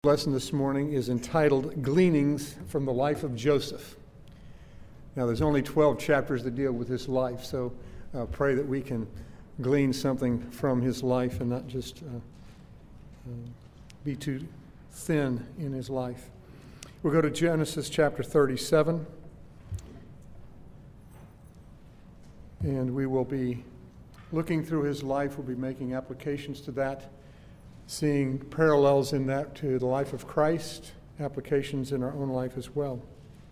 Lesson this morning is entitled Gleanings from the Life of Joseph. Now, there's only 12 chapters that deal with his life, so pray that we can glean something from his life and not just be too thin in his life. We'll go to Genesis chapter 37, and we will be looking through his life. We'll be making applications to that, seeing parallels in that to the life of Christ, applications in our own life as well.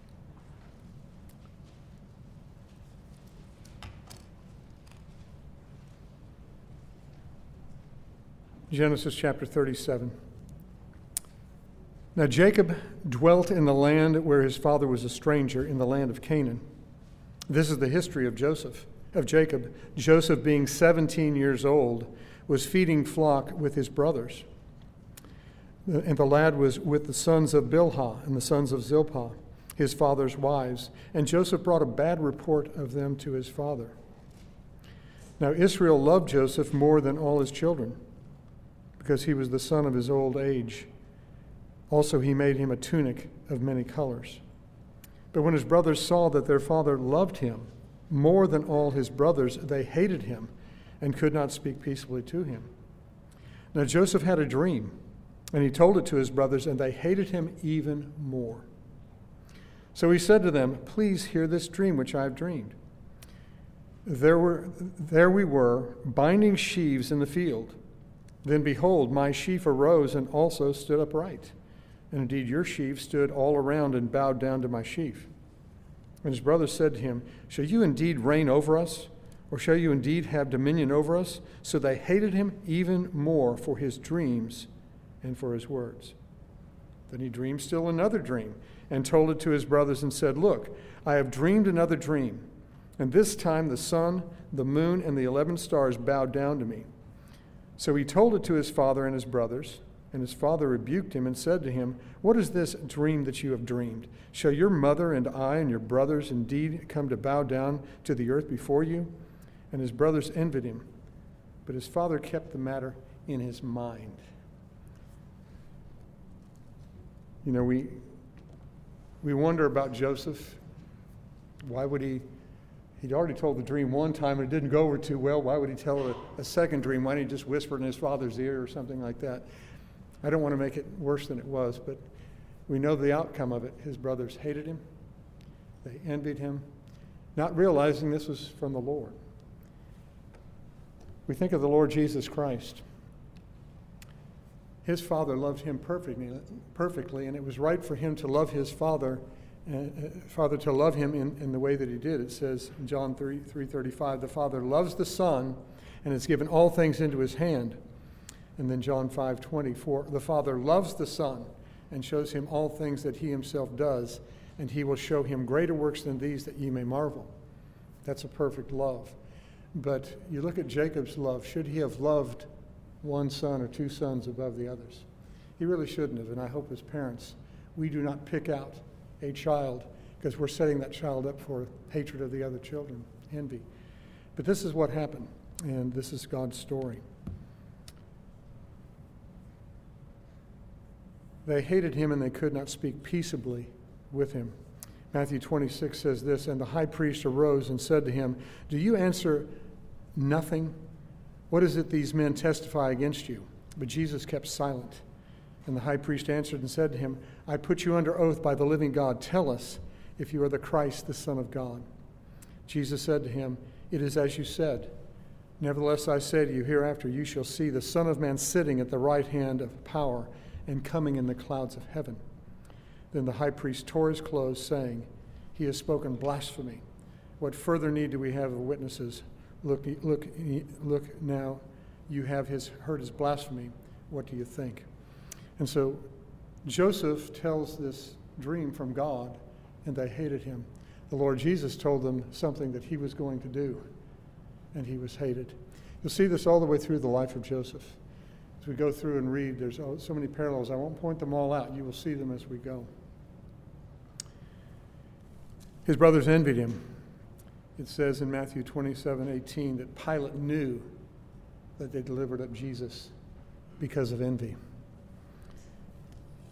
Genesis chapter 37. Now Jacob dwelt in the land where his father was a stranger, in the land of Canaan. This is the history of Jacob. Joseph, being 17 years old, was feeding flock with his brothers. And the lad was with the sons of Bilhah and the sons of Zilpah, his father's wives. And Joseph brought a bad report of them to his father. Now Israel loved Joseph more than all his children, because he was the son of his old age. Also he made him a tunic of many colors. But when his brothers saw that their father loved him more than all his brothers, they hated him and could not speak peaceably to him. Now Joseph had a dream, and he told it to his brothers, and they hated him even more. So he said to them, "Please hear this dream which I have dreamed. There we were, binding sheaves in the field. Then behold, my sheaf arose and also stood upright. And indeed your sheaf stood all around and bowed down to my sheaf." And his brothers said to him, "Shall you indeed reign over us? Or shall you indeed have dominion over us?" So they hated him even more for his dreams and for his words. Then he dreamed still another dream and told it to his brothers and said, "Look, I have dreamed another dream. And this time the sun, the moon, and the 11 stars bowed down to me." So he told it to his father and his brothers. And his father rebuked him and said to him, "What is this dream that you have dreamed? Shall your mother and I and your brothers indeed come to bow down to the earth before you?" And his brothers envied him, but his father kept the matter in his mind. You know, we wonder about Joseph. Why would he'd already told the dream one time and it didn't go over too well. Why would he tell a second dream? Why didn't he just whisper in his father's ear or something like that? I don't want to make it worse than it was, but we know the outcome of it. His brothers hated him. They envied him, not realizing this was from the Lord. We think of the Lord Jesus Christ. His Father loved him perfectly, and it was right for him to love his Father to love him in the way that he did. It says in John 3:35, the Father loves the Son and has given all things into his hand. And then John 5:24, the Father loves the Son and shows him all things that he himself does, and he will show him greater works than these, that ye may marvel. That's a perfect love. But you look at Jacob's love. Should he have loved one son or two sons above the others? He really shouldn't have. And I hope as parents, we do not pick out a child because we're setting that child up for hatred of the other children, envy. But this is what happened, and this is God's story. They hated him, and they could not speak peaceably with him. Matthew 26 says this, "And the high priest arose and said to him, 'Do you answer nothing? What is it these men testify against you?' But Jesus kept silent. And the high priest answered and said to him, 'I put you under oath by the living God. Tell us if you are the Christ, the Son of God.' Jesus said to him, 'It is as you said. Nevertheless, I say to you, hereafter you shall see the Son of Man sitting at the right hand of power and coming in the clouds of heaven.' Then the high priest tore his clothes, saying, 'He has spoken blasphemy. What further need do we have of witnesses? Look now, you have heard his blasphemy. What do you think?' And so Joseph tells this dream from God, and they hated him. The Lord Jesus told them something that he was going to do, and he was hated. You'll see this all the way through the life of Joseph. As we go through and read, there's so many parallels. I won't point them all out. You will see them as we go. His brothers envied him. It says in Matthew 27:18 that Pilate knew that they delivered up Jesus because of envy.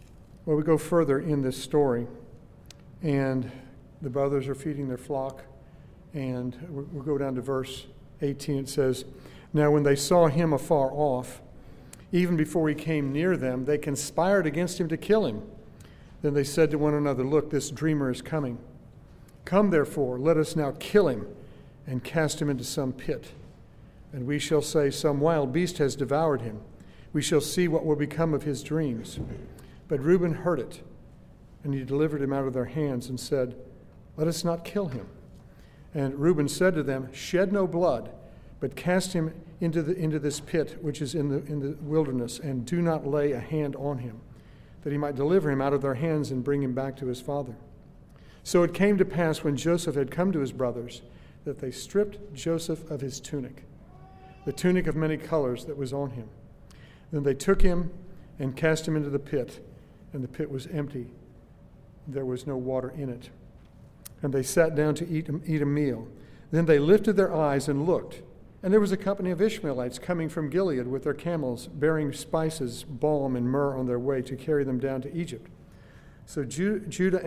Well, we go further in this story, and the brothers are feeding their flock, and we'll go down to verse 18. It says, "Now when they saw him afar off, even before he came near them, they conspired against him to kill him. Then they said to one another, 'Look, this dreamer is coming. Come, therefore, let us now kill him and cast him into some pit. And we shall say, some wild beast has devoured him. We shall see what will become of his dreams.' But Reuben heard it, and he delivered him out of their hands and said, 'Let us not kill him.' And Reuben said to them, 'Shed no blood, but cast him into this pit which is in the wilderness, and do not lay a hand on him, that he might deliver him out of their hands and bring him back to his father.' So it came to pass when Joseph had come to his brothers that they stripped Joseph of his tunic, the tunic of many colors that was on him. Then they took him and cast him into the pit, and the pit was empty. There was no water in it. And they sat down to eat a meal. Then they lifted their eyes and looked, and there was a company of Ishmaelites coming from Gilead with their camels, bearing spices, balm, and myrrh on their way to carry them down to Egypt. So Judah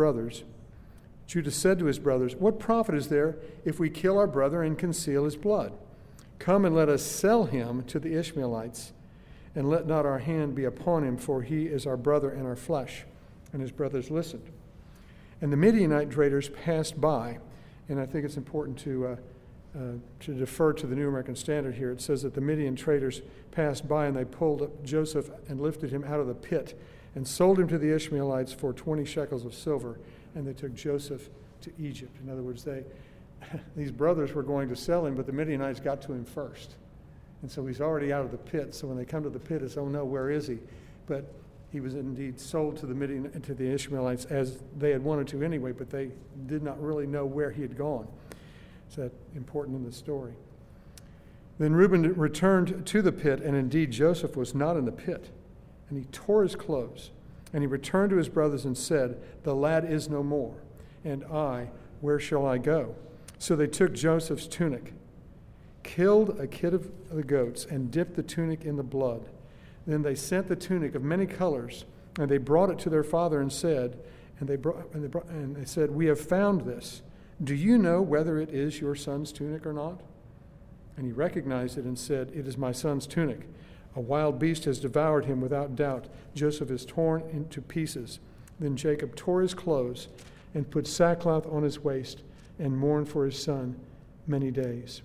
said to his brothers, 'What profit is there if we kill our brother and conceal his blood? Come and let us sell him to the Ishmaelites, and let not our hand be upon him, for he is our brother and our flesh.' And his brothers listened. And the Midianite traders passed by, and I think it's important to defer to the New American Standard here. It says that the Midian traders passed by, and they pulled up Joseph and lifted him out of the pit and sold him to the Ishmaelites for 20 shekels of silver, and they took Joseph to Egypt." In other words, these brothers were going to sell him, but the Midianites got to him first. And so he's already out of the pit. So when they come to the pit, it's, "Oh no, where is he?" But he was indeed sold to the Ishmaelites, as they had wanted to anyway, but they did not really know where he had gone. So that's important in the story. Then Reuben returned to the pit, and indeed Joseph was not in the pit. And he tore his clothes, and he returned to his brothers and said, "The lad is no more, and I, where shall I go?" So they took Joseph's tunic, killed a kid of the goats, and dipped the tunic in the blood. Then they sent the tunic of many colors, and they brought it to their father and said, "We have found this. Do you know whether it is your son's tunic or not?" And he recognized it and said, "It is my son's tunic. A wild beast has devoured him without doubt. Joseph is torn into pieces." Then Jacob tore his clothes and put sackcloth on his waist and mourned for his son many days.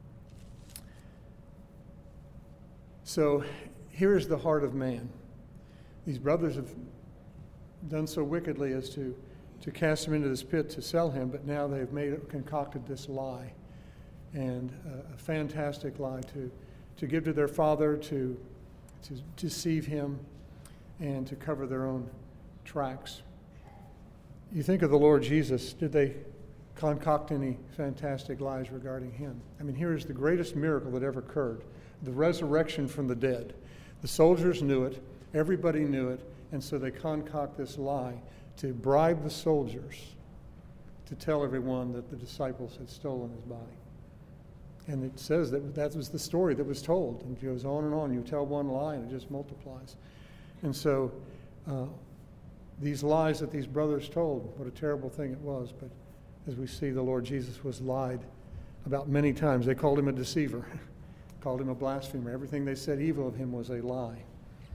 So here is the heart of man. These brothers have done so wickedly as to cast him into this pit to sell him, but now they've concocted this lie, and a fantastic lie to give to their father, to deceive him, and to cover their own tracks. You think of the Lord Jesus. Did they concoct any fantastic lies regarding him? I mean, here is the greatest miracle that ever occurred, the resurrection from the dead. The soldiers knew it, everybody knew it, and so they concoct this lie to bribe the soldiers to tell everyone that the disciples had stolen his body. And it says that was the story that was told, and it goes on and on. You tell one lie and it just multiplies. And so these lies that these brothers told, what a terrible thing it was. But as we see, the Lord Jesus was lied about many times. They called him a deceiver, called him a blasphemer. Everything they said evil of him was a lie.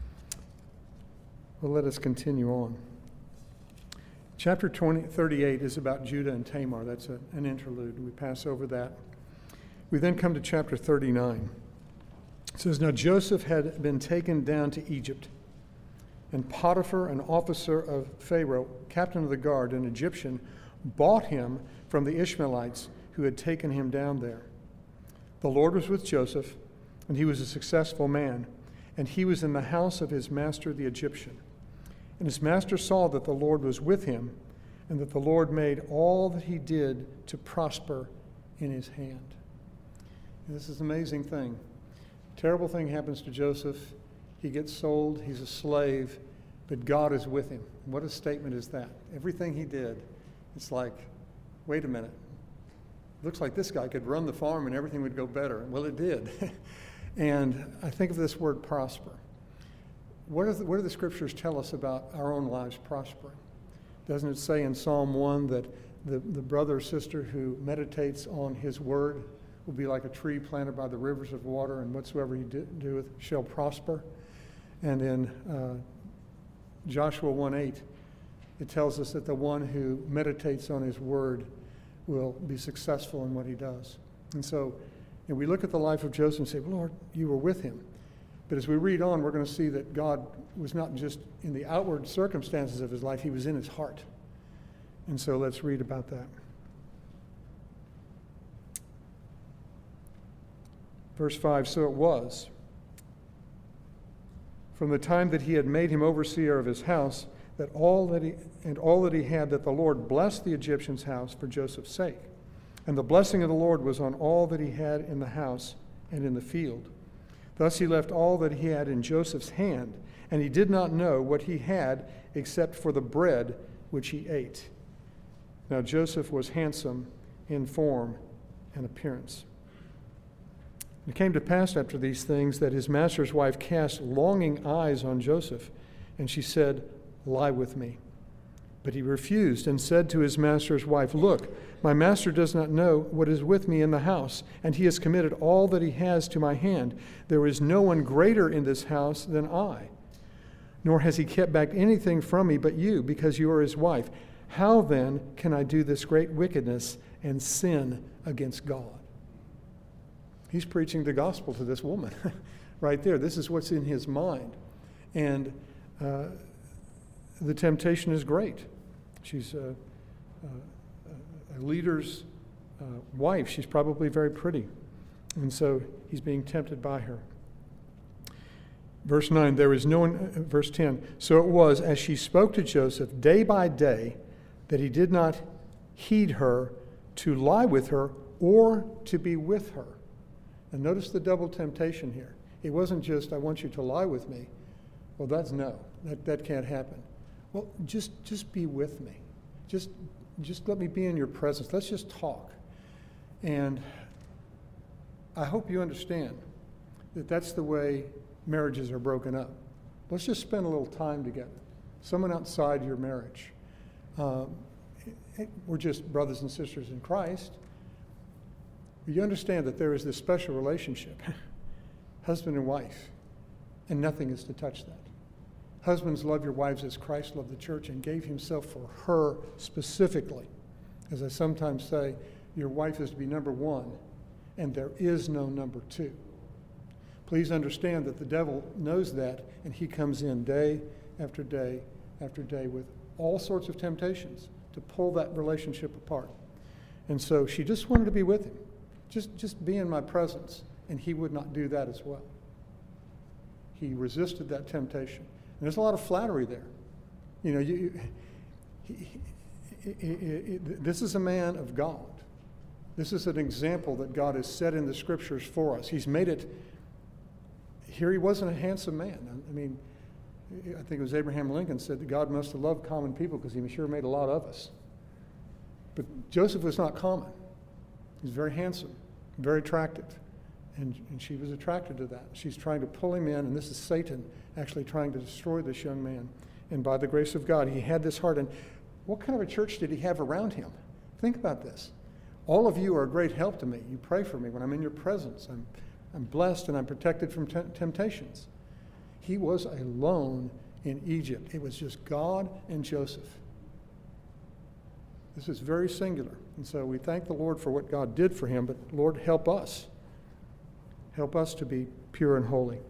Well, let us continue on. Chapter 38 is about Judah and Tamar. That's an interlude. We pass over that. We then come to chapter 39. It says, "Now Joseph had been taken down to Egypt, and Potiphar, an officer of Pharaoh, captain of the guard, an Egyptian, bought him from the Ishmaelites who had taken him down there. The Lord was with Joseph, and he was a successful man, and he was in the house of his master the Egyptian. And his master saw that the Lord was with him, and that the Lord made all that he did to prosper in his hand." And this is an amazing thing. Terrible thing happens to Joseph. He gets sold. He's a slave, but God is with him. What a statement is that? Everything he did, it's like, wait a minute. Looks like this guy could run the farm and everything would go better. Well, it did. And I think of this word prosper. what do the scriptures tell us about our own lives prospering? Doesn't it say in Psalm 1 that the brother or sister who meditates on his word will be like a tree planted by the rivers of water, and whatsoever he doeth shall prosper? And in Joshua 1:8, it tells us that the one who meditates on his word will be successful in what he does. And so, we look at the life of Joseph and say, well, Lord, you were with him. But as we read on, we're going to see that God was not just in the outward circumstances of his life, he was in his heart. And so let's read about that. Verse 5, so it was, from the time that he had made him overseer of his house, that all that he had, that the Lord blessed the Egyptian's house for Joseph's sake. And the blessing of the Lord was on all that he had in the house and in the field. Thus he left all that he had in Joseph's hand, and he did not know what he had except for the bread which he ate. Now Joseph was handsome in form and appearance. It came to pass after these things that his master's wife cast longing eyes on Joseph, and she said, lie with me. But he refused and said to his master's wife, look, my master does not know what is with me in the house, and he has committed all that he has to my hand. There is no one greater in this house than I. Nor has he kept back anything from me but you, because you are his wife. How then can I do this great wickedness and sin against God? He's preaching the gospel to this woman right there. This is what's in his mind. And the temptation is great. She's a leader's wife. She's probably very pretty. And so he's being tempted by her. Verse 9, there is no one, verse 10, so it was as she spoke to Joseph day by day that he did not heed her to lie with her or to be with her. And notice the double temptation here. It wasn't just, I want you to lie with me. Well, that's no. That can't happen. Well, just be with me. Just let me be in your presence. Let's just talk. And I hope you understand that that's the way marriages are broken up. Let's just spend a little time together. Someone outside your marriage. We're just brothers and sisters in Christ. You understand that there is this special relationship, husband and wife, and nothing is to touch that. Husbands, love your wives as Christ loved the church and gave himself for her specifically. As I sometimes say, your wife is to be number one, and there is no number two. Please understand that the devil knows that, and he comes in day after day after day with all sorts of temptations to pull that relationship apart. And so she just wanted to be with him. Just be in my presence. And he would not do that as well. He resisted that temptation. And there's a lot of flattery there. You know, this is a man of God. This is an example that God has set in the scriptures for us. He's made it. Here he wasn't a handsome man. I mean, I think it was Abraham Lincoln said that God must have loved common people because he sure made a lot of us. But Joseph was not common. He was very handsome, very attractive. And she was attracted to that. She's trying to pull him in, and this is Satan actually trying to destroy this young man. And by the grace of God, he had this heart. And what kind of a church did he have around him? Think about this. All of you are a great help to me. You pray for me when I'm in your presence. I'm blessed and I'm protected from temptations. He was alone in Egypt. It was just God and Joseph. This is very singular. And so we thank the Lord for what God did for him, but Lord, help us. Help us to be pure and holy.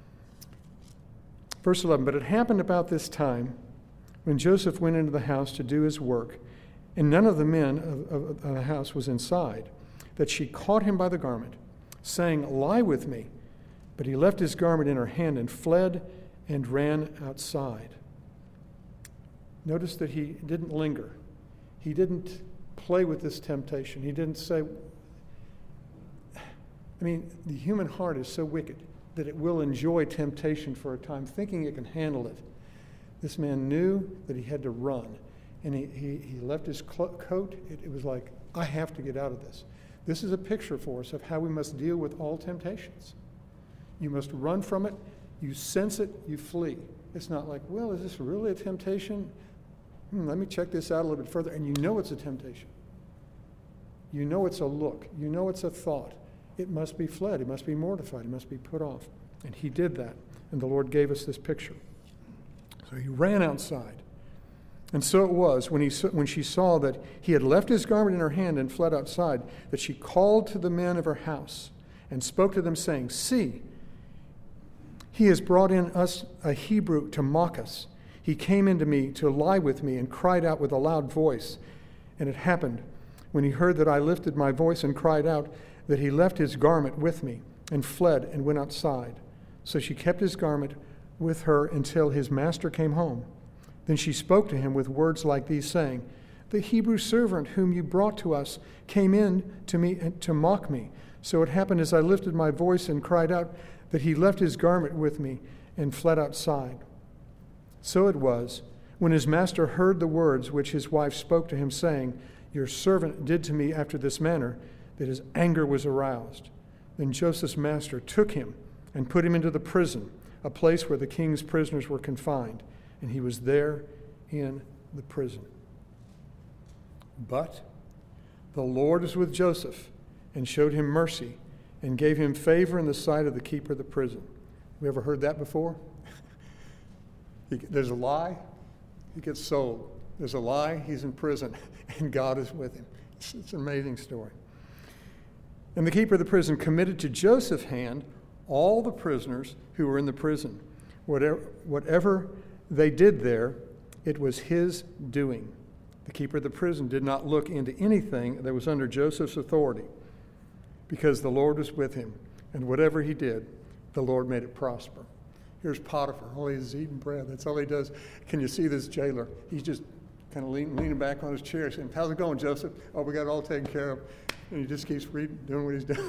Verse 11, but it happened about this time when Joseph went into the house to do his work, and none of the men of the house was inside, that she caught him by the garment, saying, lie with me. But he left his garment in her hand and fled and ran outside. Notice that he didn't linger. He didn't play with this temptation. He didn't say, I mean, the human heart is so wicked that it will enjoy temptation for a time, thinking it can handle it. This man knew that he had to run, and he left his coat. It was like, I have to get out of this. This is a picture for us of how we must deal with all temptations. You must run from it, You sense it, you flee. It's not like, well, is this really a temptation? Let me check this out a little bit further. And you know it's a temptation. You know it's a look. You know it's a thought. It must be fled. It must be mortified. It must be put off. And he did that. And the Lord gave us this picture. So he ran outside. And so it was, when she saw that he had left his garment in her hand and fled outside, that she called to the men of her house and spoke to them, saying, See, he has brought in us a Hebrew to mock us. He came into me to lie with me and cried out with a loud voice. And it happened, when he heard that I lifted my voice and cried out, that he left his garment with me and fled and went outside. So she kept his garment with her until his master came home. Then she spoke to him with words like these, saying, The Hebrew servant whom you brought to us came in to me to mock me. So it happened as I lifted my voice and cried out, that he left his garment with me and fled outside. So it was, when his master heard the words which his wife spoke to him, saying, Your servant did to me after this manner, that his anger was aroused. Then Joseph's master took him and put him into the prison, a place where the king's prisoners were confined, and he was there in the prison. But the Lord was with Joseph and showed him mercy and gave him favor in the sight of the keeper of the prison. We ever heard that before? There's a lie, he gets sold. There's a lie, he's in prison, and God is with him. It's an amazing story. And the keeper of the prison committed to Joseph's hand all the prisoners who were in the prison. Whatever they did there, it was his doing. The keeper of the prison did not look into anything that was under Joseph's authority, because the Lord was with him, and whatever he did, the Lord made it prosper. Here's Potiphar. All he is eating bread. That's all he does. Can you see this jailer? He's just kind of leaning back on his chair saying, How's it going, Joseph? Oh, we got it all taken care of. And he just keeps reading, doing what he's doing.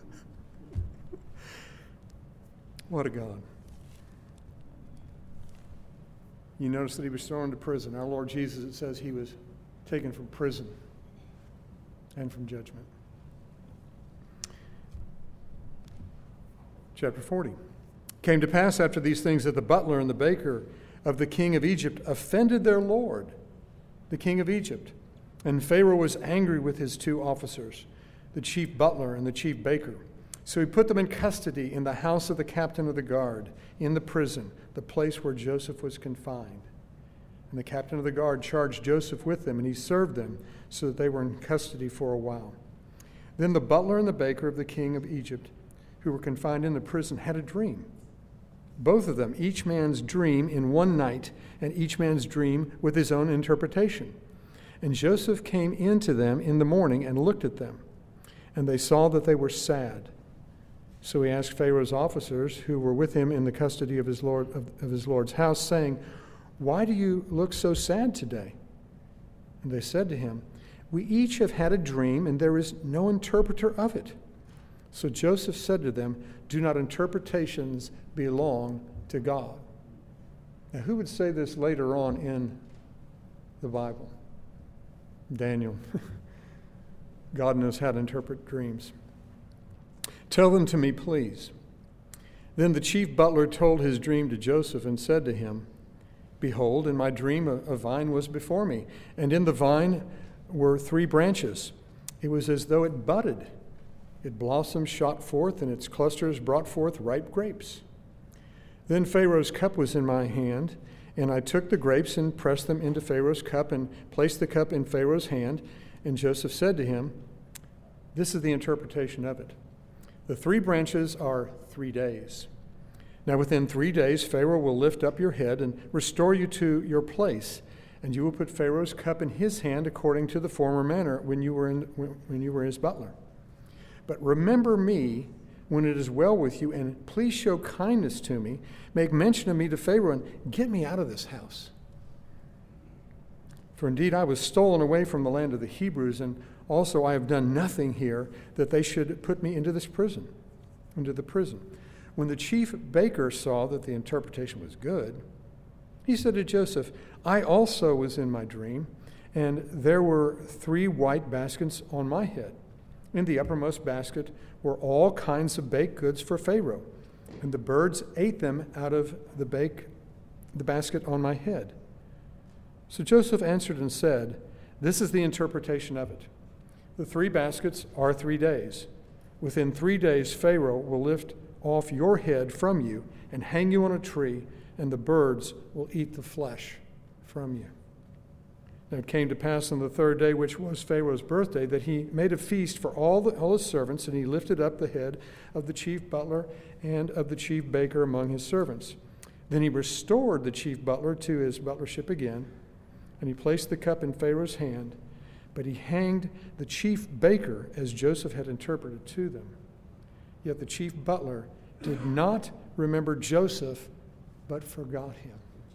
What a God. You notice that he was thrown into prison. Our Lord Jesus, it says he was taken from prison and from judgment. Chapter 40. Came to pass after these things that the butler and the baker of the king of Egypt offended their lord, the king of Egypt. And Pharaoh was angry with his two officers, the chief butler and the chief baker. So he put them in custody in the house of the captain of the guard, in the prison, the place where Joseph was confined. And the captain of the guard charged Joseph with them, and he served them so that they were in custody for a while. Then the butler and the baker of the king of Egypt, who were confined in the prison, had a dream. Both of them, each man's dream in one night, and each man's dream with his own interpretation. And Joseph came in to them in the morning and looked at them, and they saw that they were sad. So he asked Pharaoh's officers who were with him in the custody of his lord's house, saying, Why do you look so sad today? And they said to him, We each have had a dream, and there is no interpreter of it. So Joseph said to them, Do not interpretations belong to God? Now, who would say this later on in the Bible? Daniel. God knows how to interpret dreams. Tell them to me, please. Then the chief butler told his dream to Joseph and said to him, Behold, in my dream a vine was before me, and in the vine were 3 branches. It was as though it budded. It blossomed, shot forth, and its clusters brought forth ripe grapes. Then Pharaoh's cup was in my hand, and I took the grapes and pressed them into Pharaoh's cup and placed the cup in Pharaoh's hand. And Joseph said to him, This is the interpretation of it. The 3 branches are 3 days. Now within 3 days Pharaoh will lift up your head and restore you to your place, and you will put Pharaoh's cup in his hand according to the former manner when you were his butler. But remember me when it is well with you, and please show kindness to me. Make mention of me to Pharaoh, and get me out of this house. For indeed I was stolen away from the land of the Hebrews, and also I have done nothing here that they should put me into the prison. When the chief baker saw that the interpretation was good, he said to Joseph, I also was in my dream, and there were 3 white baskets on my head. In the uppermost basket were all kinds of baked goods for Pharaoh. and the birds ate them out of the basket on my head. So Joseph answered and said, this is the interpretation of it. The 3 baskets are 3 days. Within 3 days, Pharaoh will lift off your head from you and hang you on a tree, and the birds will eat the flesh from you. Now it came to pass on the 3rd day, which was Pharaoh's birthday, that he made a feast for all his servants, and he lifted up the head of the chief butler and of the chief baker among his servants. Then he restored the chief butler to his butlership again, and he placed the cup in Pharaoh's hand, but he hanged the chief baker as Joseph had interpreted to them. Yet the chief butler did not remember Joseph, but forgot him.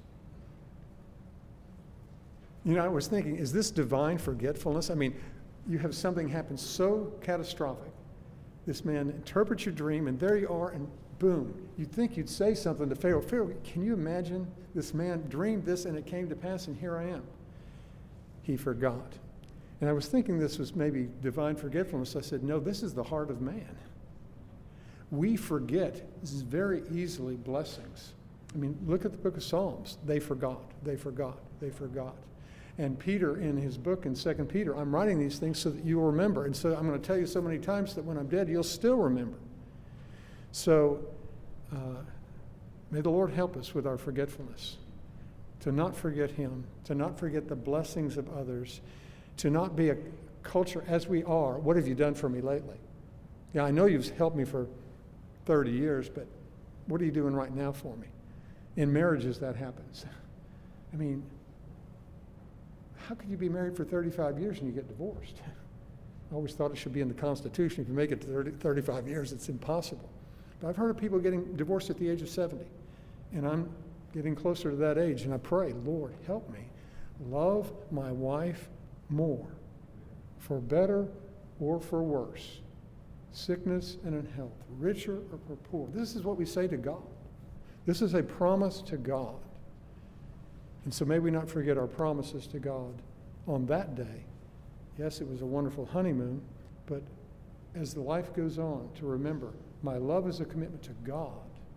You know, I was thinking, is this divine forgetfulness? I mean, you have something happen so catastrophic. This man interprets your dream, and there you are, and boom. You'd think you'd say something to Pharaoh. Pharaoh, can you imagine this man dreamed this, and it came to pass, and here I am. He forgot. And I was thinking this was maybe divine forgetfulness. I said, no, this is the heart of man. We forget very easily blessings. I mean, look at the book of Psalms. They forgot, they forgot, they forgot. And Peter, in his book in 2 Peter, I'm writing these things so that you will remember. And so I'm going to tell you so many times that when I'm dead, you'll still remember. So may the Lord help us with our forgetfulness, to not forget him, to not forget the blessings of others, to not be a culture as we are. What have you done for me lately? Yeah, I know you've helped me for 30 years, but what are you doing right now for me? In marriages, that happens. I mean, how could you be married for 35 years and you get divorced? I always thought it should be in the Constitution. If you make it to 35 years, it's impossible. But I've heard of people getting divorced at the age of 70. And I'm getting closer to that age, and I pray, Lord, help me love my wife more, for better or for worse, sickness and in health, richer or for poor. This is what we say to God. This is a promise to God. And so may we not forget our promises to God on that day. Yes, it was a wonderful honeymoon, but as the life goes on, to remember, my love is a commitment to God,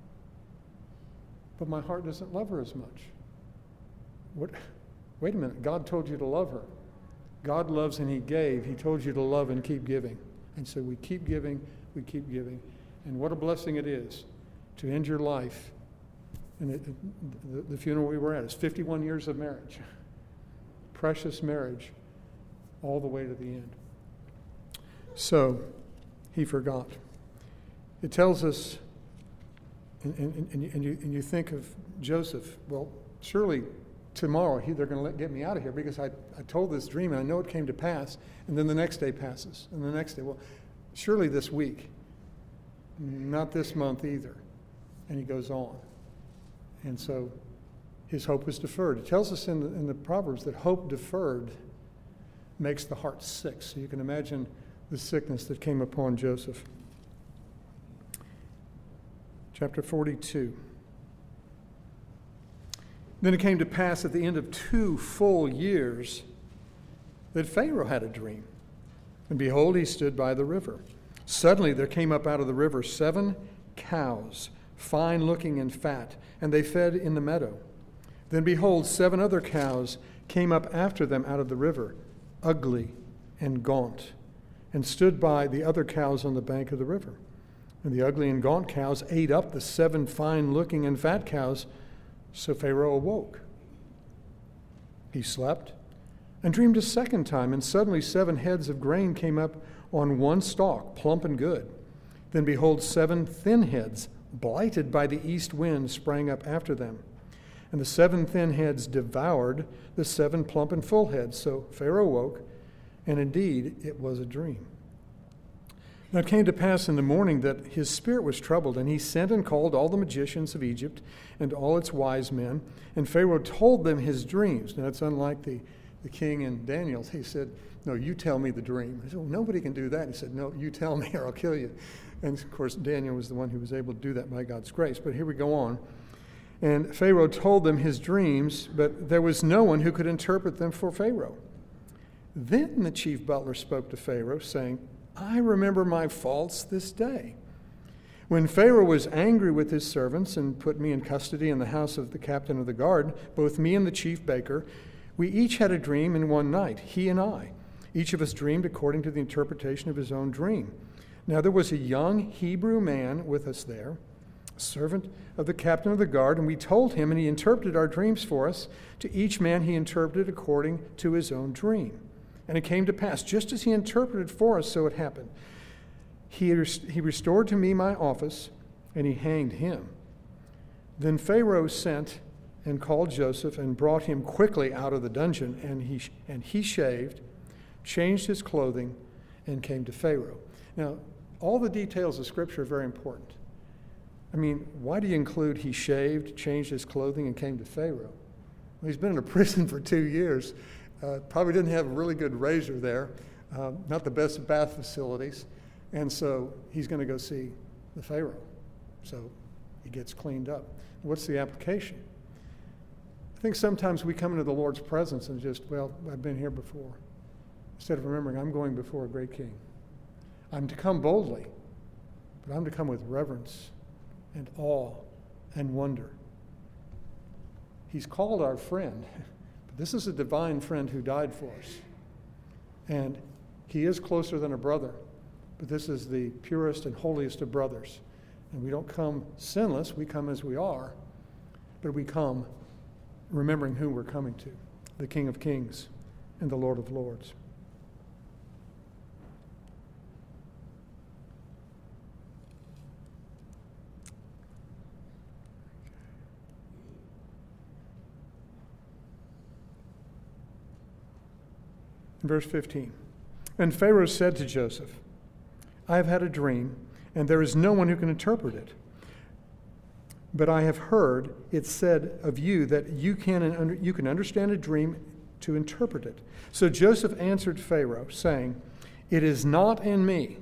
but my heart doesn't love her as much. What? Wait a minute, God told you to love her. God loves and he gave. He told you to love and keep giving. And so we keep giving, we keep giving. And what a blessing it is to end your life. And the funeral we were at is 51 years of marriage. Precious marriage all the way to the end. So he forgot. It tells us, and you think of Joseph, well, surely tomorrow they're going to get me out of here because I told this dream and I know it came to pass. And then the next day passes. And the next day, well, surely this week. Not this month either. And he goes on. And so his hope was deferred. It tells us in the Proverbs that hope deferred makes the heart sick. So you can imagine the sickness that came upon Joseph. Chapter 42. Then it came to pass at the end of 2 full years that Pharaoh had a dream. And behold, he stood by the river. Suddenly there came up out of the river 7 cows, fine looking and fat, and they fed in the meadow. Then behold, 7 other cows came up after them out of the river, ugly and gaunt, and stood by the other cows on the bank of the river. And the ugly and gaunt cows ate up the 7 fine looking and fat cows. So Pharaoh awoke. He slept and dreamed a second time, and suddenly 7 heads of grain came up on one stalk, plump and good. Then behold, 7 thin heads, blighted by the east wind, sprang up after them. And the 7 thin heads devoured the 7 plump and full heads. So Pharaoh woke, and indeed it was a dream. Now it came to pass in the morning that his spirit was troubled, and he sent and called all the magicians of Egypt and all its wise men, and Pharaoh told them his dreams. Now that's unlike the king in Daniel. He said, no, you tell me the dream. I said, well, nobody can do that. He said, no, you tell me or I'll kill you. And of course, Daniel was the one who was able to do that by God's grace. But here we go on. And Pharaoh told them his dreams, but there was no one who could interpret them for Pharaoh. Then the chief butler spoke to Pharaoh, saying, I remember my faults this day. When Pharaoh was angry with his servants and put me in custody in the house of the captain of the guard, both me and the chief baker, we each had a dream in one night, he and I. Each of us dreamed according to the interpretation of his own dream. Now there was a young Hebrew man with us there, a servant of the captain of the guard, and we told him, and he interpreted our dreams for us. To each man he interpreted according to his own dream. And it came to pass, just as he interpreted for us, so it happened. He restored to me my office, and he hanged him. Then Pharaoh sent and called Joseph and brought him quickly out of the dungeon, and he shaved, changed his clothing, and came to Pharaoh. Now, all the details of Scripture are very important. I mean, why do you include he shaved, changed his clothing, and came to Pharaoh? Well, he's been in a prison for 2 years. Probably didn't have a really good razor there, not the best bath facilities. And so he's going to go see the Pharaoh. So he gets cleaned up. What's the application? I think sometimes we come into the Lord's presence and just, well, I've been here before. Instead of remembering, I'm going before a great king. I'm to come boldly, but I'm to come with reverence and awe and wonder. He's called our friend, but this is a divine friend who died for us. And he is closer than a brother, but this is the purest and holiest of brothers. And we don't come sinless, we come as we are, but we come remembering who we're coming to, the King of Kings and the Lord of Lords. Verse 15, and Pharaoh said to Joseph, I have had a dream, and there is no one who can interpret it. But I have heard it said of you that you can understand a dream to interpret it. So Joseph answered Pharaoh, saying, it is not in me.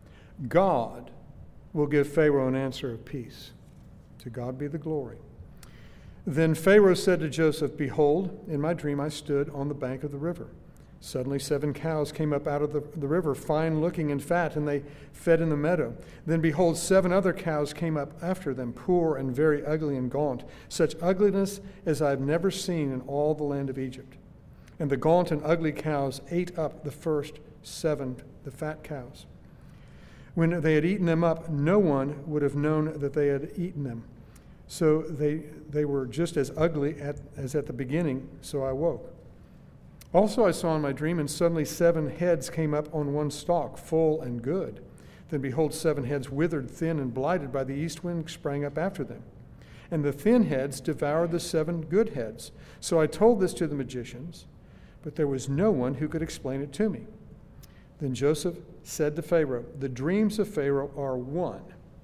God will give Pharaoh an answer of peace. To God be the glory. Then Pharaoh said to Joseph, behold, in my dream I stood on the bank of the river. Suddenly 7 cows came up out of the river, fine-looking and fat, and they fed in the meadow. Then behold, 7 other cows came up after them, poor and very ugly and gaunt, such ugliness as I have never seen in all the land of Egypt. And the gaunt and ugly cows ate up the first 7, the fat cows. When they had eaten them up, no one would have known that they had eaten them. So they were just as ugly as at the beginning, so I woke. Also I saw in my dream, and suddenly 7 heads came up on one stalk, full and good. Then behold, 7 heads withered, thin, and blighted by the east wind sprang up after them. And the thin heads devoured the 7 good heads. So I told this to the magicians, but there was no one who could explain it to me. Then Joseph said to Pharaoh, the dreams of Pharaoh are one.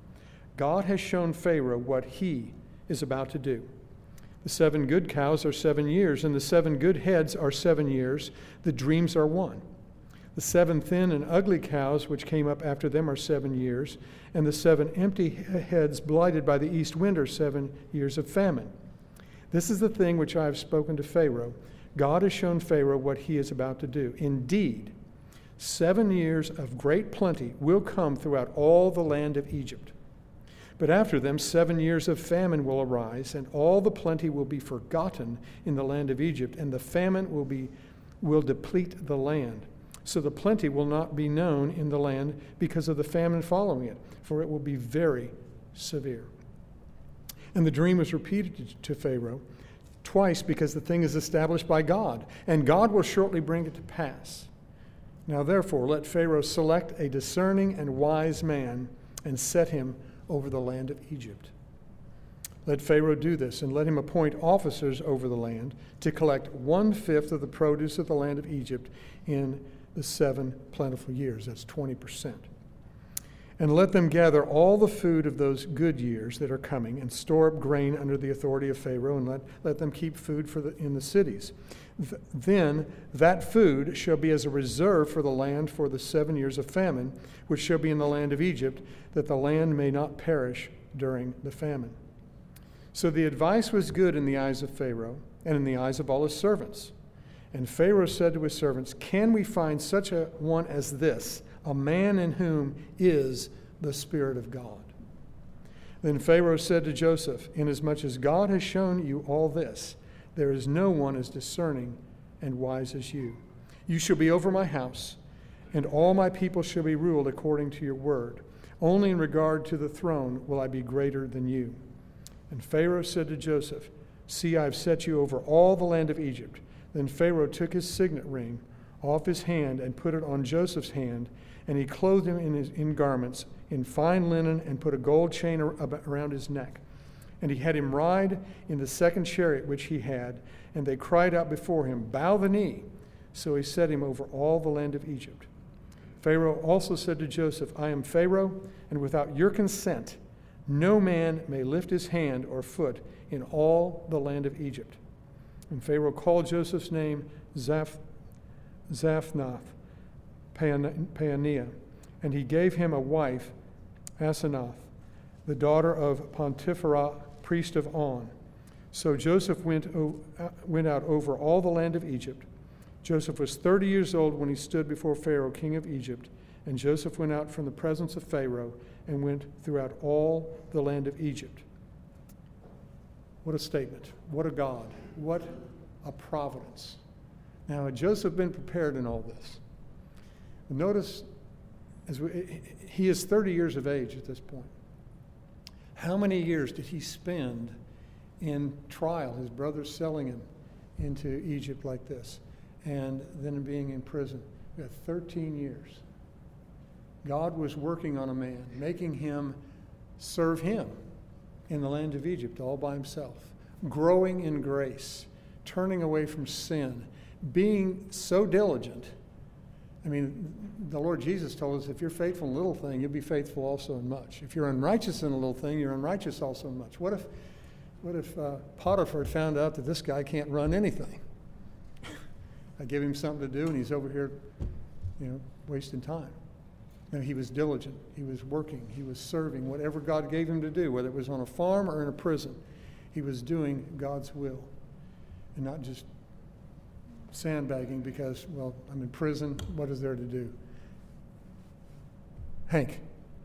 God has shown Pharaoh what he is about to do. The 7 good cows are 7 years, and the 7 good heads are 7 years. The dreams are one. The 7 thin and ugly cows which came up after them are 7 years, and the 7 empty heads blighted by the east wind are 7 years of famine. This is the thing which I have spoken to Pharaoh. God has shown Pharaoh what he is about to do. Indeed, 7 years of great plenty will come throughout all the land of Egypt. But after them 7 years of famine will arise, and all the plenty will be forgotten in the land of Egypt, and the famine will deplete the land. So the plenty will not be known in the land because of the famine following it, for it will be very severe. And the dream was repeated to Pharaoh twice, because the thing is established by God, and God will shortly bring it to pass. Now therefore let Pharaoh select a discerning and wise man and set him over the land of Egypt. Let Pharaoh do this, and let him appoint officers over the land to collect 1/5 of the produce of the land of Egypt in the 7 plentiful years. That's 20%. And let them gather all the food of those good years that are coming, and store up grain under the authority of Pharaoh, and let them keep food in the cities. Then that food shall be as a reserve for the land for the 7 years of famine, which shall be in the land of Egypt, that the land may not perish during the famine. So the advice was good in the eyes of Pharaoh and in the eyes of all his servants. And Pharaoh said to his servants, can we find such a one as this, a man in whom is the Spirit of God? Then Pharaoh said to Joseph, "Inasmuch as God has shown you all this, there is no one as discerning and wise as you. You shall be over my house, and all my people shall be ruled according to your word. Only in regard to the throne will I be greater than you." And Pharaoh said to Joseph, "See, I have set you over all the land of Egypt." Then Pharaoh took his signet ring off his hand and put it on Joseph's hand, and he clothed him in garments, in fine linen, and put a gold chain around his neck. And he had him ride in the second chariot which he had, and they cried out before him, "Bow the knee." So he set him over all the land of Egypt. Pharaoh also said to Joseph, "I am Pharaoh, and without your consent no man may lift his hand or foot in all the land of Egypt." And Pharaoh called Joseph's name Zaphnath Paneah, and he gave him a wife, Asenath, the daughter of Potiphera, priest of On. So Joseph went out over all the land of Egypt. Joseph was 30 years old when he stood before Pharaoh, king of Egypt, and Joseph went out from the presence of Pharaoh and went throughout all the land of Egypt. What a statement. What a God. What a providence. Now, had Joseph been prepared in all this? Notice, he is 30 years of age at this point. How many years did he spend in trial, his brothers selling him into Egypt like this, and then being in prison? We got 13 years. God was working on a man, making him serve him in the land of Egypt all by himself, growing in grace, turning away from sin, being so diligent. I mean, the Lord Jesus told us, if you're faithful in a little thing, you'll be faithful also in much. If you're unrighteous in a little thing, you're unrighteous also in much. What if Potiphar had found out that this guy can't run anything? I give him something to do, and he's over here, wasting time. No, he was diligent. He was working. He was serving whatever God gave him to do, whether it was on a farm or in a prison. He was doing God's will and not just sandbagging because, well, I'm in prison. What is there to do? Hank.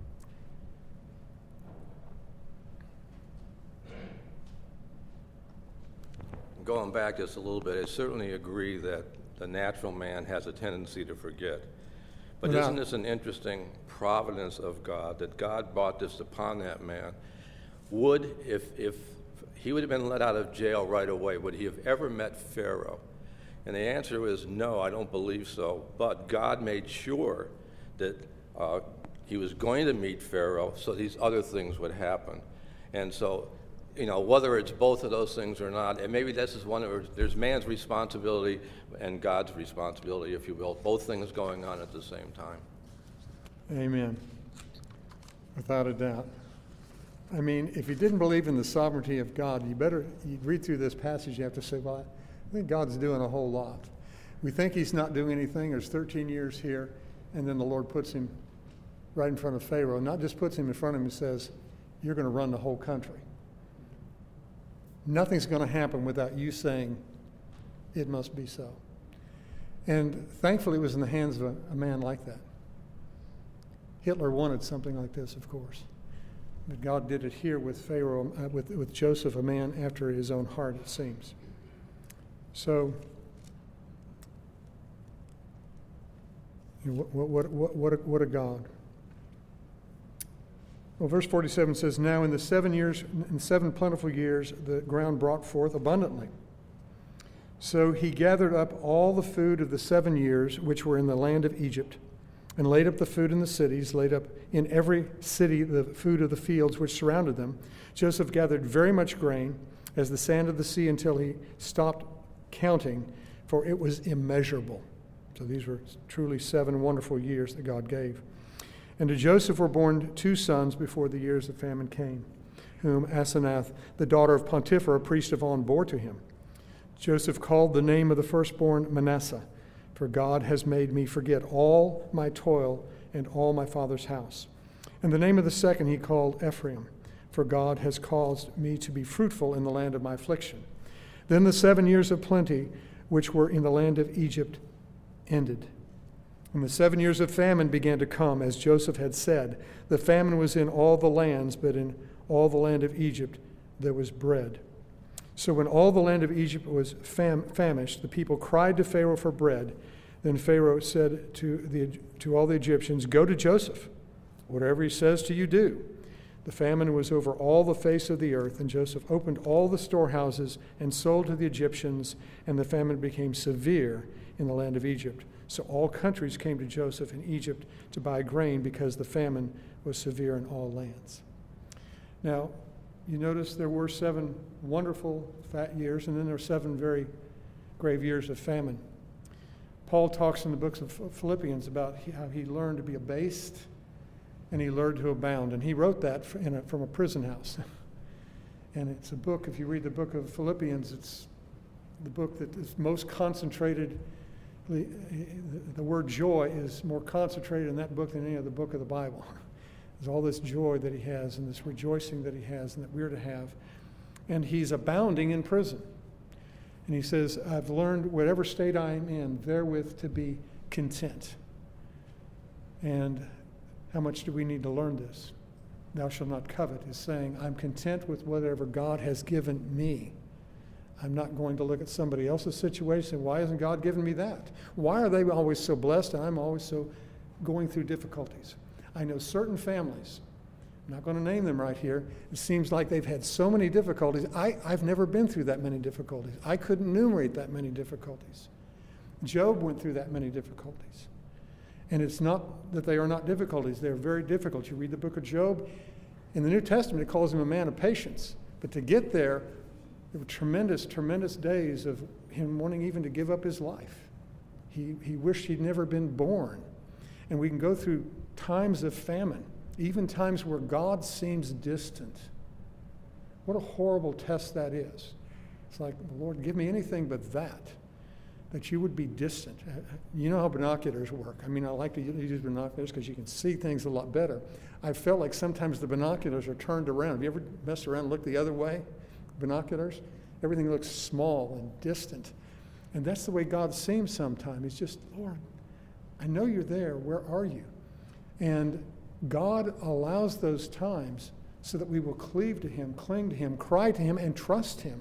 Going back just a little bit, I certainly agree that the natural man has a tendency to forget. But isn't this an interesting providence of God, that God brought this upon that man? If he would have been let out of jail right away, would he have ever met Pharaoh? And the answer is no, I don't believe so. But God made sure that he was going to meet Pharaoh, so these other things would happen. And so, whether it's both of those things or not, and maybe this is there's man's responsibility and God's responsibility, if you will, both things going on at the same time. Amen. Without a doubt. I mean, if you didn't believe in the sovereignty of God, you'd read through this passage, you have to say, well, I think God's doing a whole lot. We think he's not doing anything. There's 13 years here, and then the Lord puts him right in front of Pharaoh. Not just puts him in front of him and says, you're going to run the whole country. Nothing's going to happen without you saying, it must be so. And thankfully, it was in the hands of a man like that. Hitler wanted something like this, of course. But God did it here with Pharaoh, with Joseph, a man after his own heart, it seems. So, what a God. Well, verse 47 says, "Now in 7 plentiful years, the ground brought forth abundantly. So he gathered up all the food of the 7 years which were in the land of Egypt, and laid up the food in the cities, laid up in every city the food of the fields which surrounded them. Joseph gathered very much grain, as the sand of the sea, until he stopped counting, for it was immeasurable." So these were truly 7 wonderful years that God gave. "And to Joseph were born 2 sons before the years of famine came, whom Asenath, the daughter of Potiphera, priest of On, bore to him. Joseph called the name of the firstborn Manasseh, for God has made me forget all my toil and all my father's house. And the name of the second he called Ephraim, for God has caused me to be fruitful in the land of my affliction. Then the 7 years of plenty which were in the land of Egypt ended. And the 7 years of famine began to come, as Joseph had said. The famine was in all the lands, but in all the land of Egypt there was bread. So when all the land of Egypt was famished, the people cried to Pharaoh for bread. Then Pharaoh said to all the Egyptians, "Go to Joseph. Whatever he says to you, do." The famine was over all the face of the earth, and Joseph opened all the storehouses and sold to the Egyptians, and the famine became severe in the land of Egypt. So all countries came to Joseph in Egypt to buy grain because the famine was severe in all lands. Now, you notice there were 7 wonderful fat years, and then there were 7 very grave years of famine. Paul talks in the books of Philippians about how he learned to be abased and he learned to abound. And he wrote that from a prison house. And it's a book, if you read the book of Philippians, it's the book that is most concentrated. The word joy is more concentrated in that book than any other book of the Bible. There's all this joy that he has and this rejoicing that he has and that we're to have. And he's abounding in prison. And he says, I've learned whatever state I am in, therewith to be content. And how much do we need to learn this? Thou shalt not covet is saying, I'm content with whatever God has given me. I'm not going to look at somebody else's situation and say, why hasn't God given me that? Why are they always so blessed and I'm always so going through difficulties? I know certain families, I'm not going to name them right here, it seems like they've had so many difficulties. I've never been through that many difficulties. I couldn't enumerate that many difficulties. Job went through that many difficulties. And it's not that they are not difficulties. They're very difficult. You read the book of Job. In the New Testament, it calls him a man of patience. But to get there were tremendous, tremendous days of him wanting even to give up his life. He wished he'd never been born. And we can go through times of famine, even times where God seems distant. What a horrible test that is. It's like, Lord, give me anything but that you would be distant. You know how binoculars work. I mean, I like to use binoculars because you can see things a lot better. I felt like sometimes the binoculars are turned around. Have you ever messed around and looked the other way? Binoculars? Everything looks small and distant. And that's the way God seems sometimes. He's just, Lord, I know you're there. Where are you? And God allows those times so that we will cleave to him, cling to him, cry to him, and trust him.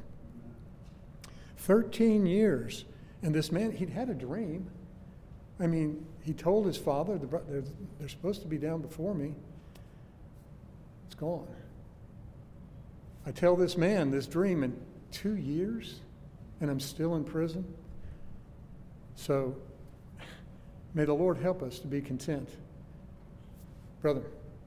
13 years. And this man, he'd had a dream. I mean, he told his father, they're supposed to be down before me. It's gone. I tell this man this dream in 2 years, and I'm still in prison. So, may the Lord help us to be content. Brother.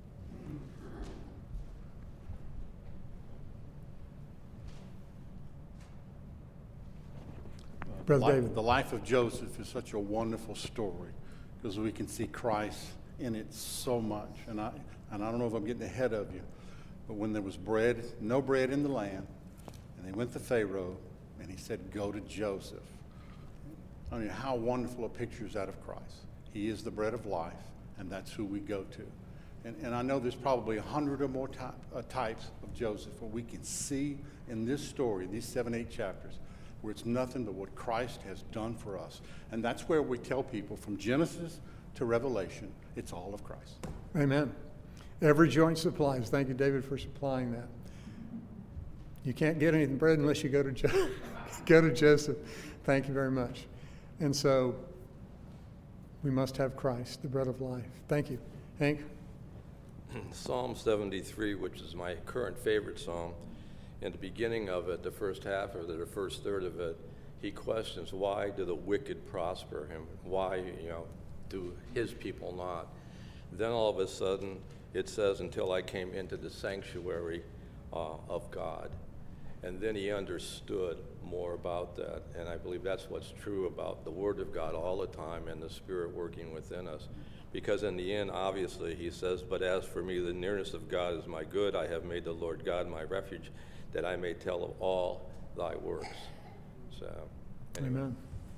Brother David. The life of Joseph is such a wonderful story because we can see Christ in it so much. And I don't know if I'm getting ahead of you, but when there was no bread in the land, and they went to Pharaoh, and he said, go to Joseph. I mean, how wonderful a picture is that of Christ. He is the bread of life, and that's who we go to. And I know there's probably 100 or more types of Joseph where we can see in this story, these 7-8 chapters, where it's nothing but what Christ has done for us. And that's where we tell people from Genesis to Revelation, it's all of Christ. Amen. Every joint supplies. Thank you, David, for supplying that. You can't get any bread unless you go to Joseph. Thank you very much. And so we must have Christ, the bread of life. Thank you. Hank? Psalm 73, which is my current favorite psalm, in the beginning of it, the first half of it, the first third of it, he questions, why do the wicked prosper him? Why, do his people not? Then all of a sudden, it says, until I came into the sanctuary of God. And then he understood more about that. And I believe that's what's true about the Word of God all the time and the Spirit working within us. Because in the end, obviously, he says, but as for me, the nearness of God is my good. I have made the Lord God my refuge, that I may tell of all thy works. So, anyway. Amen.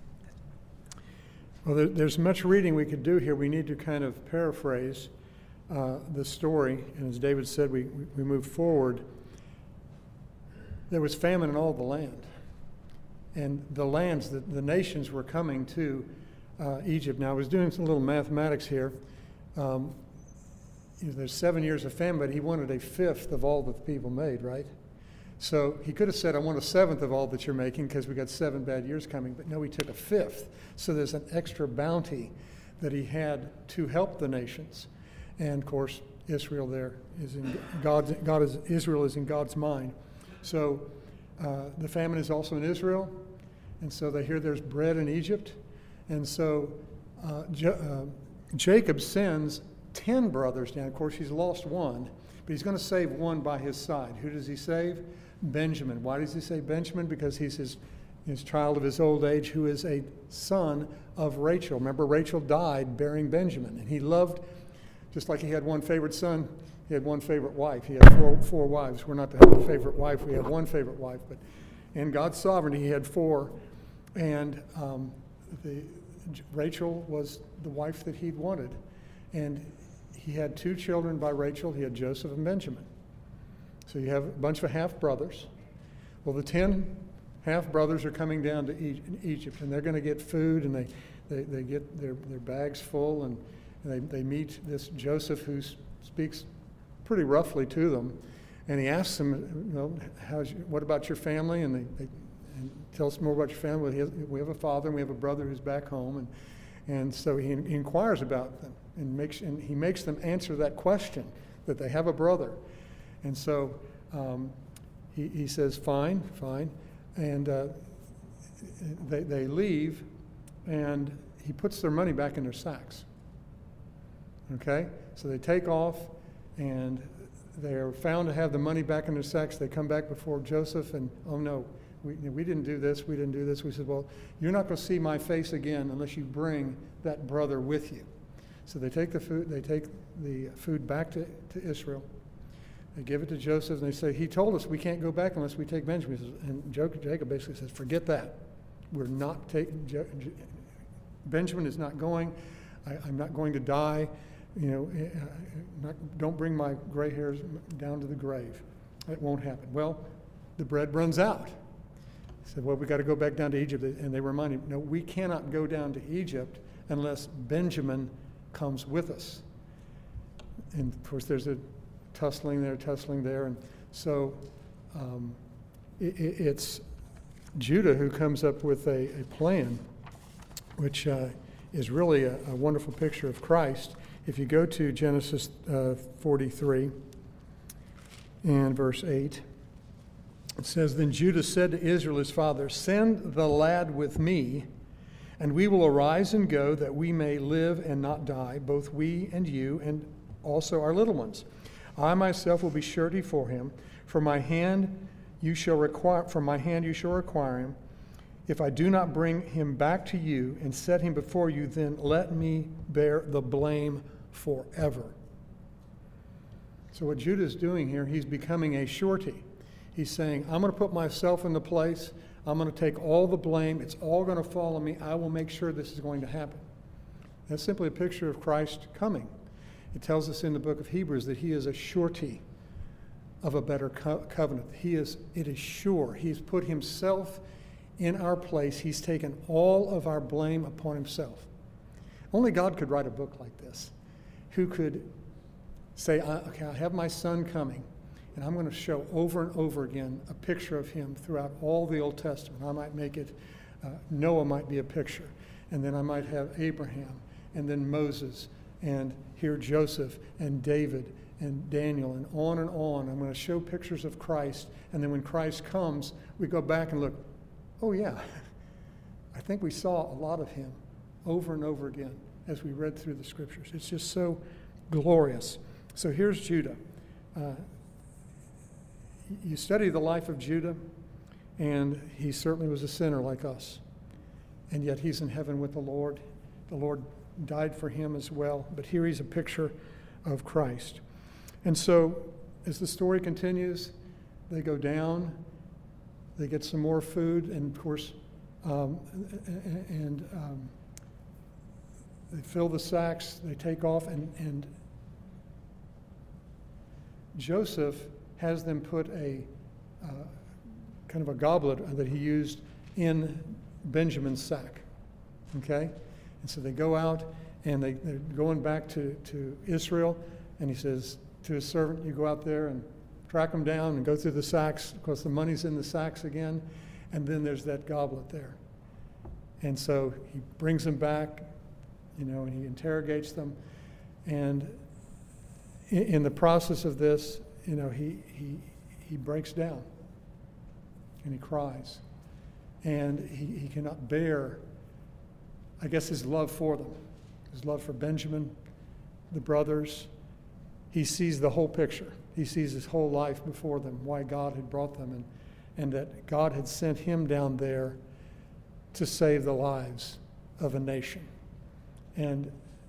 Well, there's much reading we could do here. We need to kind of paraphrase the story. And as David said, we move forward. There was famine in all the land. And the lands, the nations were coming to Egypt. Now, I was doing some little mathematics here. there's 7 years of famine, but he wanted a fifth of all that the people made, right? So he could have said, I want a seventh of all that you're making because we got 7 bad years coming. But no, he took a fifth. So there's an extra bounty that he had to help the nations. And of course, Israel there is in Israel is in God's mind. So the famine is also in Israel. And so they hear there's bread in Egypt. And so Jacob sends 10 brothers down. Of course, he's lost one, but he's going to save one by his side. Who does he save? Benjamin. Why does he say Benjamin? Because he's his child of his old age, who is a son of Rachel. Remember, Rachel died bearing Benjamin, and he loved, just like he had one favorite son, he had one favorite wife. He had four wives. We're not to have a favorite wife. We have one favorite wife, but in God's sovereignty, he had 4, and Rachel was the wife that he'd wanted, and he had 2 children by Rachel. He had Joseph and Benjamin. So you have a bunch of half-brothers. Well, the 10 half-brothers are coming down to Egypt, and they're going to get food, and they get their bags full, and they meet this Joseph who speaks pretty roughly to them, and he asks them, what about your family? And they tell us more about your family. We have a father, and we have a brother who's back home, and so he inquires about them, and he makes them answer that question, that they have a brother. And so he says, fine. And they leave, and he puts their money back in their sacks. Okay? So they take off, and they are found to have the money back in their sacks. They come back before Joseph, and, oh no, we didn't do this, we didn't do this. We said, well, you're not going to see my face again unless you bring that brother with you. So they take the food back to Israel. They give it to Joseph, and they say, he told us we can't go back unless we take Benjamin. And Jacob basically says, forget that. We're not taking, Benjamin is not going. I'm not going to die. Don't bring my gray hairs down to the grave. It won't happen. Well, the bread runs out. He said, well, we got to go back down to Egypt. And they remind him, no, we cannot go down to Egypt unless Benjamin comes with us. And of course, there's a tussling there, and so it's Judah who comes up with a plan, which is really a wonderful picture of Christ. If you go to Genesis 43 and verse 8, it says, then Judah said to Israel his father, send the lad with me, and we will arise and go, that we may live and not die, both we and you, and also our little ones. I myself will be surety for him. From my hand you shall require him. If I do not bring him back to you and set him before you, then let me bear the blame forever. So what Judah is doing here, he's becoming a surety. He's saying, I'm going to put myself in the place. I'm going to take all the blame. It's all going to fall on me. I will make sure this is going to happen. That's simply a picture of Christ coming. It tells us in the book of Hebrews that he is a surety of a better covenant. It is sure. He's put himself in our place. He's taken all of our blame upon himself. Only God could write a book like this, who could say, okay, I have my son coming, and I'm going to show over and over again a picture of him throughout all the Old Testament. I might make it, Noah might be a picture, and then I might have Abraham, and then Moses, and here Joseph and David and Daniel, and on and on. I'm going to show pictures of Christ, and then when Christ comes, we go back and look, oh yeah, I think we saw a lot of him over and over again as we read through the scriptures. It's just so glorious. So here's Judah. You study the life of Judah, and he certainly was a sinner like us. And yet he's in heaven with the Lord. The Lord died for him as well. But here he's a picture of Christ. And so as the story continues, they go down, they get some more food, and of course, they fill the sacks, they take off, and Joseph has them put a kind of a goblet that he used in Benjamin's sack. Okay? And so they go out, and they're going back to Israel, And he says to his servant, you go out there and track them down and go through the sacks. Of course, the money's in the sacks again. And then there's that goblet there. And so he brings them back, and he interrogates them. And in the process of this, he breaks down and he cries. And he cannot bear, I guess, his love for them, his love for Benjamin, the brothers. He sees the whole picture. He sees his whole life before them, why God had brought them, and that God had sent him down there to save the lives of a nation. And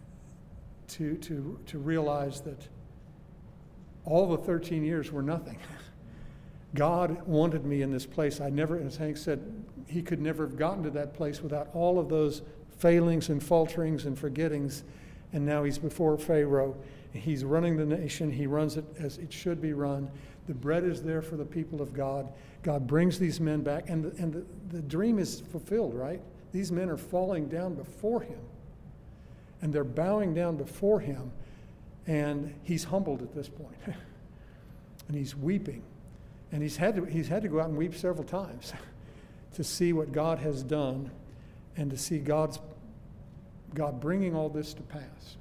to realize that all the 13 years were nothing. God wanted me in this place. As Hank said, he could never have gotten to that place without all of those failings and falterings and forgettings. And now he's before Pharaoh. He's running the nation. He runs it as it should be run. The bread is there for the people of God. God brings these men back. And the dream is fulfilled, right? These men are falling down before him. And they're bowing down before him. And he's humbled at this point. And he's weeping. And he's had to go out and weep several times to see what God has done and to see God bringing all this to pass.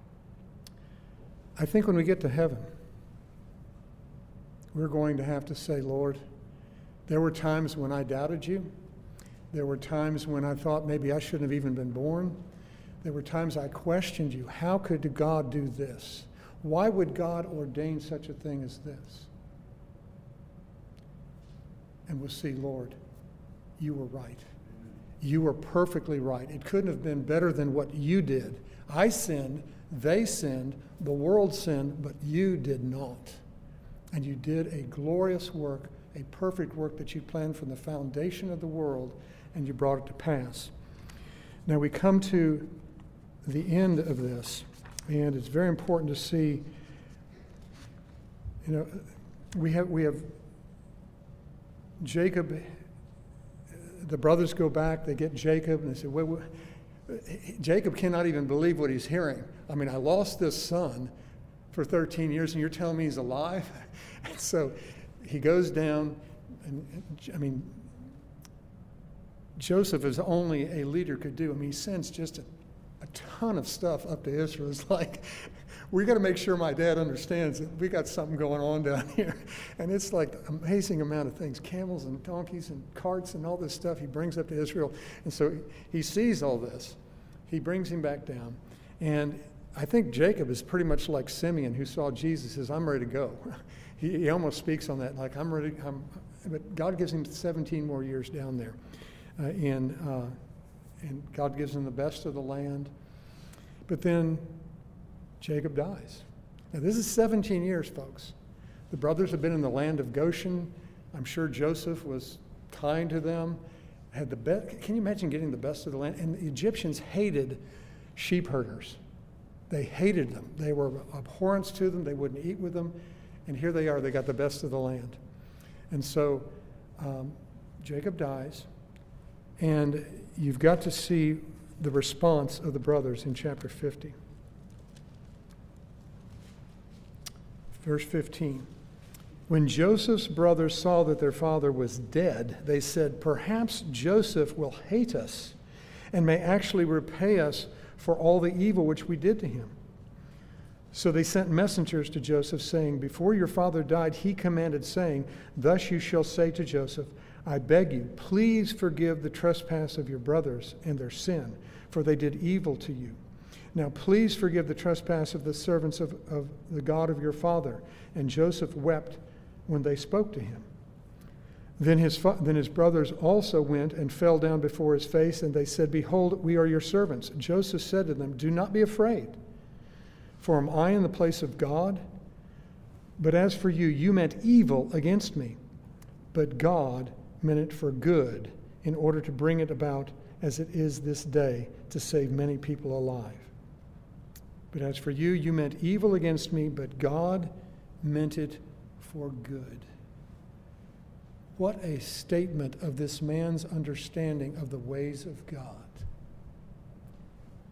I think when we get to heaven, we're going to have to say, Lord, there were times when I doubted you. There were times when I thought maybe I shouldn't have even been born. There were times I questioned you. How could God do this? Why would God ordain such a thing as this? And we'll see, Lord, you were right. You were perfectly right. It couldn't have been better than what you did. I sinned, they sinned, the world sinned, but you did not. And you did a glorious work, a perfect work that you planned from the foundation of the world, and you brought it to pass. Now we come to the end of this, and it's very important to see, we have Jacob. The brothers go back, they get Jacob, and they say, well, Jacob cannot even believe what he's hearing. I mean, I lost this son for 13 years, and you're telling me he's alive? And so he goes down, and Joseph is only a leader could do. He sends just a ton of stuff up to Israel. It's like, we got to make sure my dad understands that we got something going on down here. And it's like an amazing amount of things, camels and donkeys and carts and all this stuff he brings up to Israel. And so he sees all this. He brings him back down. And I think Jacob is pretty much like Simeon, who saw Jesus, says, I'm ready to go. He almost speaks on that, like, I'm ready. But God gives him 17 more years down there. And God gives him the best of the land. But then Jacob dies. Now, this is 17 years, folks. The brothers have been in the land of Goshen. I'm sure Joseph was kind to them. Had the best. Can you imagine getting the best of the land? And the Egyptians hated sheep herders. They hated them. They were abhorrence to them. They wouldn't eat with them. And here they are. They got the best of the land. And so Jacob dies. And you've got to see the response of the brothers in chapter 50. Verse 15. When Joseph's brothers saw that their father was dead, they said, perhaps Joseph will hate us and may actually repay us for all the evil which we did to him. So they sent messengers to Joseph, saying, before your father died, he commanded, saying, thus you shall say to Joseph, I beg you, please forgive the trespass of your brothers and their sin, for they did evil to you. Now please forgive the trespass of the servants of the God of your father. And Joseph wept when they spoke to him. Then his brothers also went and fell down before his face, and they said, behold, we are your servants. Joseph said to them, do not be afraid, for am I in the place of God? But as for you, you meant evil against me, but God meant it for good, in order to bring it about as it is this day, to save many people alive. But as for you, you meant evil against me, but God meant it for good. What a statement of this man's understanding of the ways of God.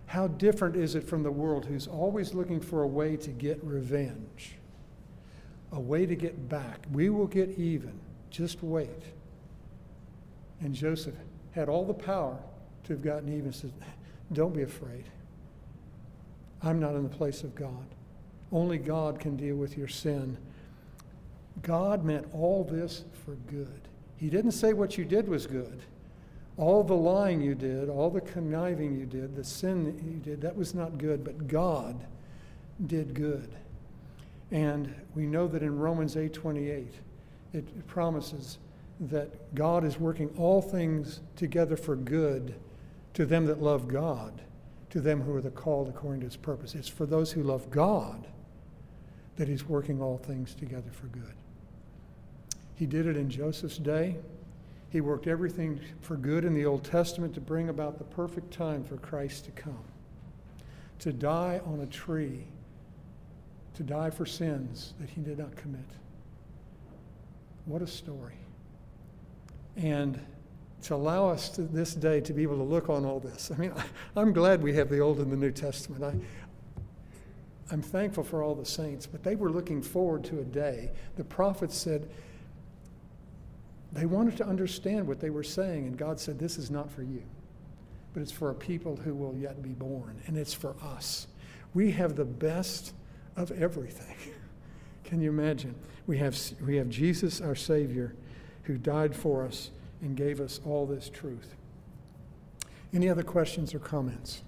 How different is it from the world who's always looking for a way to get revenge, a way to get back? We will get even. Just wait. And Joseph had all the power to have gotten even. He said, don't be afraid. I'm not in the place of God. Only God can deal with your sin. God meant all this for good. He didn't say what you did was good. All the lying you did, all the conniving you did, the sin that you did, that was not good, but God did good. And we know that in Romans 8:28, it promises that God is working all things together for good to them that love God, to them who are the called according to his purpose. It's for those who love God that he's working all things together for good. He did it in Joseph's day. He worked everything for good in the Old Testament to bring about the perfect time for Christ to come, to die on a tree, to die for sins that he did not commit. What a story. And to allow us to this day to be able to look on all this. I mean, I'm glad we have the Old and the New Testament. I'm thankful for all the saints, but they were looking forward to a day. The prophets said, they wanted to understand what they were saying, and God said, this is not for you, but it's for a people who will yet be born, and it's for us. We have the best of everything. Can you imagine? We have Jesus, our Savior, who died for us and gave us all this truth. Any other questions or comments?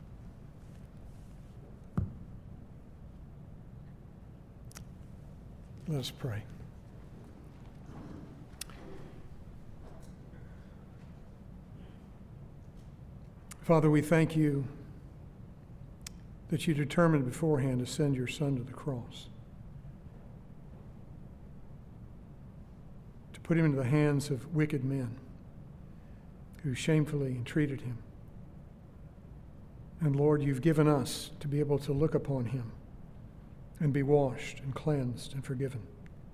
Let us pray. Father, we thank you that you determined beforehand to send your Son to the cross, to put him into the hands of wicked men who shamefully entreated him. And Lord, you've given us to be able to look upon him and be washed and cleansed and forgiven.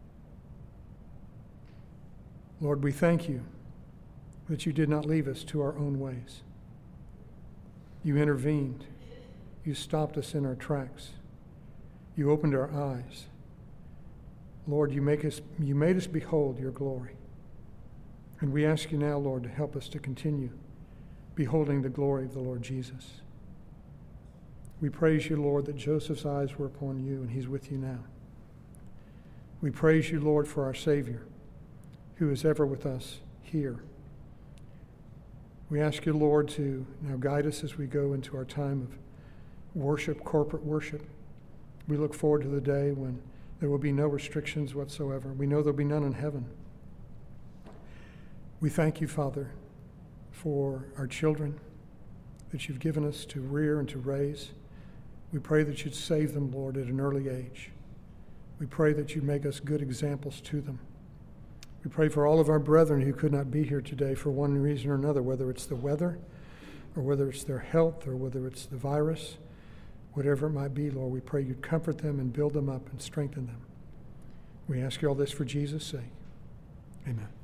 Lord, we thank you that you did not leave us to our own ways. You intervened. You stopped us in our tracks. You opened our eyes. Lord, you made us behold your glory. And we ask you now, Lord, to help us to continue beholding the glory of the Lord Jesus. We praise you, Lord, that Joseph's eyes were upon you, and he's with you now. We praise you, Lord, for our Savior, who is ever with us here. We ask you, Lord, to now guide us as we go into our time of worship, corporate worship. We look forward to the day when there will be no restrictions whatsoever. We know there'll be none in heaven. We thank you, Father, for our children that you've given us to rear and to raise. We pray that you'd save them, Lord, at an early age. We pray that you'd make us good examples to them. We pray for all of our brethren who could not be here today for one reason or another, whether it's the weather or whether it's their health or whether it's the virus, whatever it might be, Lord. We pray you'd comfort them and build them up and strengthen them. We ask you all this for Jesus' sake. Amen.